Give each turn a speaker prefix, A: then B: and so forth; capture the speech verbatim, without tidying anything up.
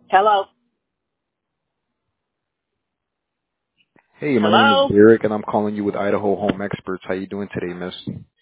A: Hello?
B: Hey, my name is
A: Hello?
B: Derek, and I'm calling you with Idaho Home Experts. How you doing today, miss?